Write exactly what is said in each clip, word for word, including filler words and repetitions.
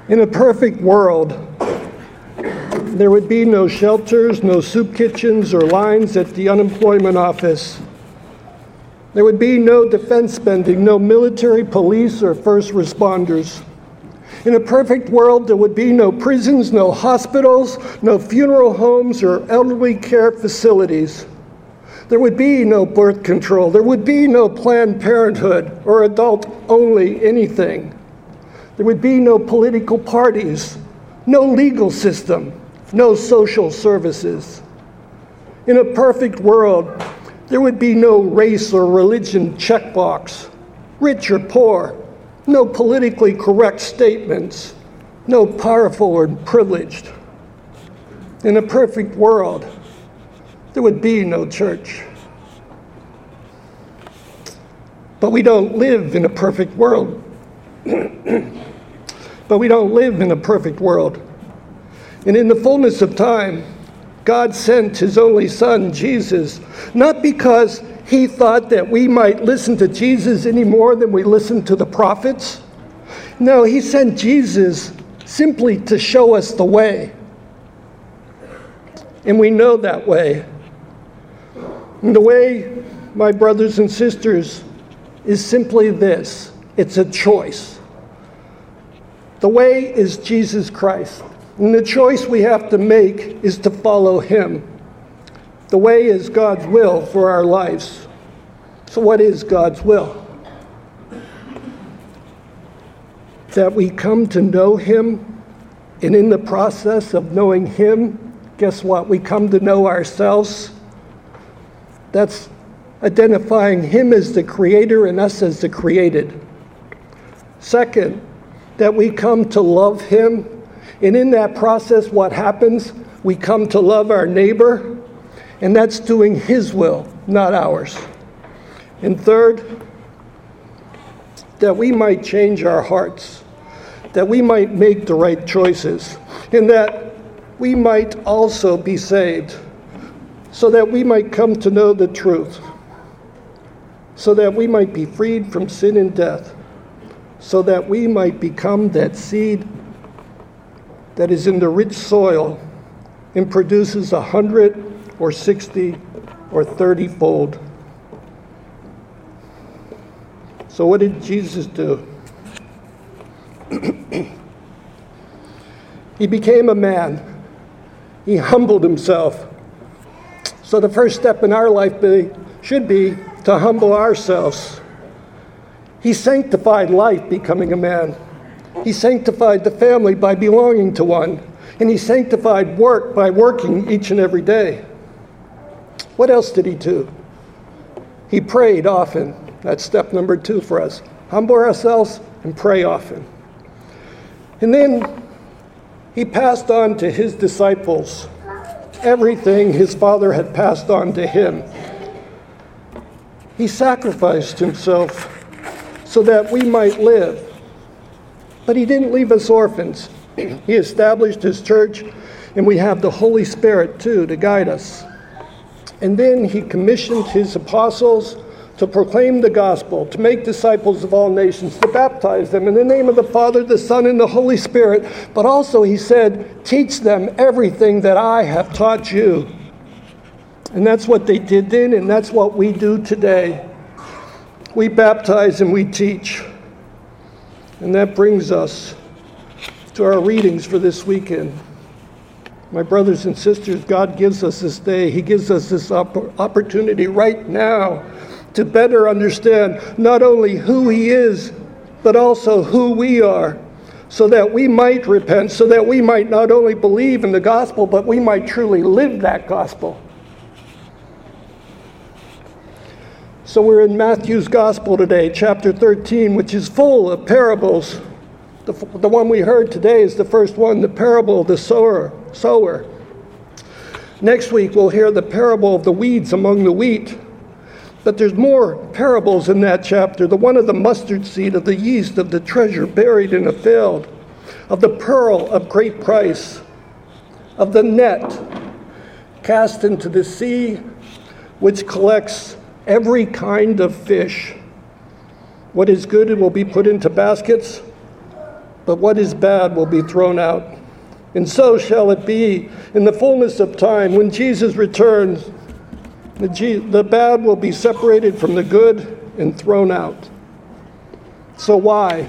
In a perfect world, there would be no shelters, no soup kitchens, or lines at the unemployment office. There would be no defense spending, no military, police, or first responders. In a perfect world, there would be no prisons, no hospitals, no funeral homes, or elderly care facilities. There would be no birth control. There would be no Planned Parenthood or adult-only anything. There would be no political parties, no legal system, no social services. In a perfect world, there would be no race or religion checkbox, rich or poor, no politically correct statements, no powerful or privileged. In a perfect world, there would be no church. But we don't live in a perfect world. But we don't live in a perfect world. And in the fullness of time, God sent his only son, Jesus, not because he thought that we might listen to Jesus any more than we listen to the prophets. No, he sent Jesus simply to show us the way. And we know that way. And the way, my brothers and sisters, is simply this. It's a choice. The way is Jesus Christ. And the choice we have to make is to follow him. The way is God's will for our lives. So what is God's will? That we come to know him, and in the process of knowing him, guess what? We come to know ourselves. That's identifying him as the creator and us as the created. Second, that we come to love him. And in that process, what happens? We come to love our neighbor, and that's doing his will, not ours. And third, that we might change our hearts, that we might make the right choices, and that we might also be saved, so that we might come to know the truth, so that we might be freed from sin and death, so that we might become that seed that is in the rich soil and produces a hundred or sixty or thirty fold. So what did Jesus do? He became a man. He humbled himself. So the first step in our life be, should be to humble ourselves. He sanctified life becoming a man. He sanctified the family by belonging to one. And he sanctified work by working each and every day. What else did he do? He prayed often. That's step number two for us. Humble ourselves and pray often. And then he passed on to his disciples everything his Father had passed on to him. He sacrificed himself so that we might live. But he didn't leave us orphans. He established his church, and we have the Holy Spirit, too, to guide us. And then he commissioned his apostles to proclaim the gospel, to make disciples of all nations, to baptize them in the name of the Father, the Son, and the Holy Spirit. But also he said, teach them everything that I have taught you. And that's what they did then, and that's what we do today. We baptize and we teach. And that brings us to our readings for this weekend. My brothers and sisters, God gives us this day. He gives us this opp- opportunity right now to better understand not only who he is, but also who we are, so that we might repent, so that we might not only believe in the gospel, but we might truly live that gospel. So we're in Matthew's gospel today, chapter thirteen, which is full of parables. The, the one we heard today is the first one, the parable of the sower. sower. Next week, we'll hear the parable of the weeds among the wheat. But there's more parables in that chapter. The one of the mustard seed, of the yeast, of the treasure buried in a field, of the pearl of great price, of the net cast into the sea, which collects every kind of fish. What is good will be put into baskets, but what is bad will be thrown out. And so shall it be in the fullness of time. When Jesus returns, the, G- the bad will be separated from the good and thrown out. So why?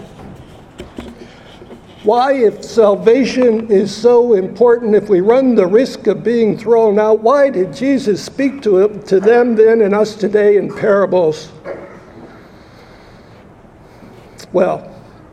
Why, if salvation is so important, if we run the risk of being thrown out, why did Jesus speak to, it, to them then and us today in parables? Well,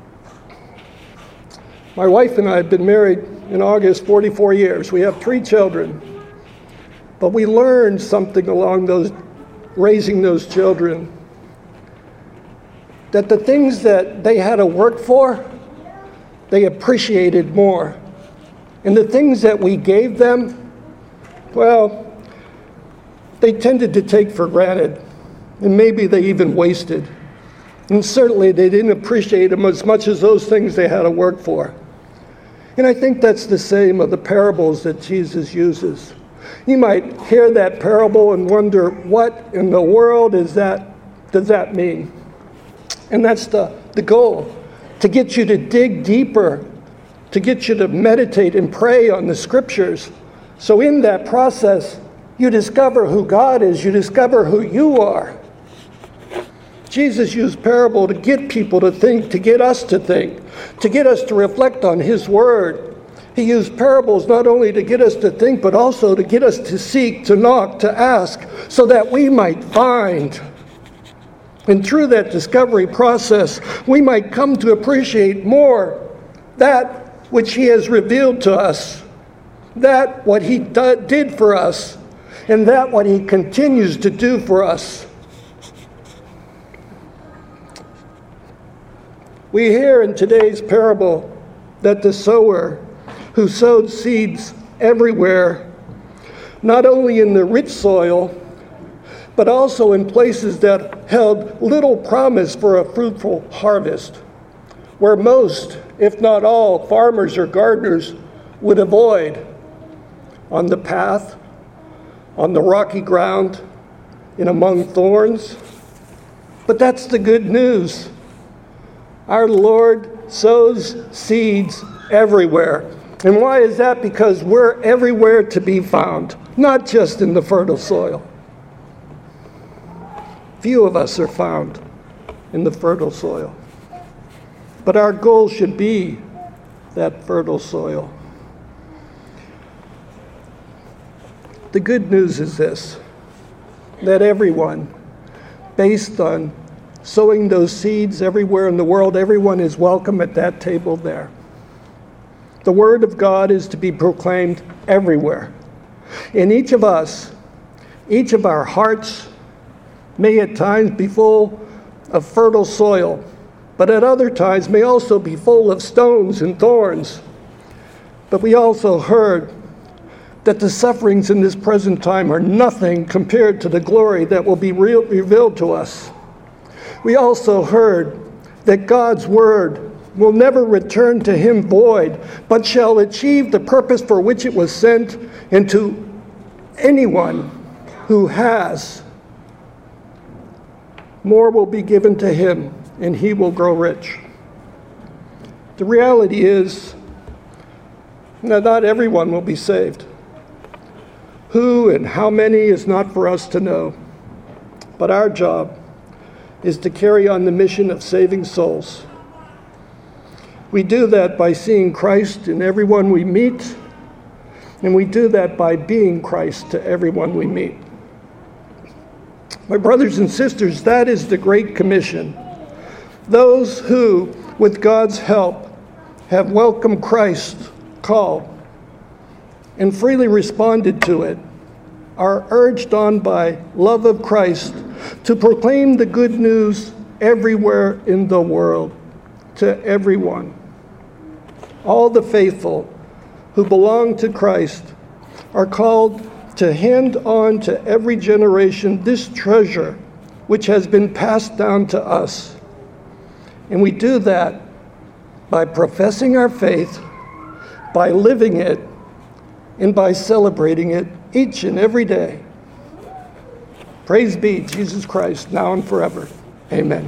my wife and I have been married in August forty-four years. We have three children. But we learned something along those, raising those children, that the things that they had to work for, they appreciated more. And the things that we gave them, well, they tended to take for granted. And maybe they even wasted. And certainly they didn't appreciate them as much as those things they had to work for. And I think that's the same of the parables that Jesus uses. You might hear that parable and wonder, what in the world is that, does that mean? And that's the, the goal, to get you to dig deeper, to get you to meditate and pray on the scriptures. So in that process, you discover who God is, you discover who you are. Jesus used parable to get people to think, to get us to think, to get us to reflect on his word. He used parables not only to get us to think, but also to get us to seek, to knock, to ask, so that we might find. And through that discovery process, we might come to appreciate more that which he has revealed to us, that what he do- did for us, and that what he continues to do for us. We hear in today's parable that the sower who sowed seeds everywhere, not only in the rich soil, but also in places that held little promise for a fruitful harvest, where most, if not all, farmers or gardeners would avoid, on the path, on the rocky ground, and among thorns. But that's the good news. Our Lord sows seeds everywhere. And why is that? Because we're everywhere to be found, not just in the fertile soil. Few of us are found in the fertile soil. But our goal should be that fertile soil. The good news is this, that everyone, based on sowing those seeds everywhere in the world, everyone is welcome at that table there. The word of God is to be proclaimed everywhere. And each of us, each of our hearts may at times be full of fertile soil, but at other times may also be full of stones and thorns. But we also heard that the sufferings in this present time are nothing compared to the glory that will be re- revealed to us. We also heard that God's word will never return to him void, but shall achieve the purpose for which it was sent, and to anyone who has, more will be given to him, and he will grow rich. The reality is that not everyone will be saved. Who and how many is not for us to know, but our job is to carry on the mission of saving souls. We do that by seeing Christ in everyone we meet, and we do that by being Christ to everyone we meet. My brothers and sisters, that is the Great Commission. Those who, with God's help, have welcomed Christ's call and freely responded to it, are urged on by love of Christ to proclaim the good news everywhere in the world, to everyone. All the faithful who belong to Christ are called to hand on to every generation this treasure which has been passed down to us. And we do that by professing our faith, by living it, and by celebrating it each and every day. Praise be Jesus Christ, now and forever. Amen.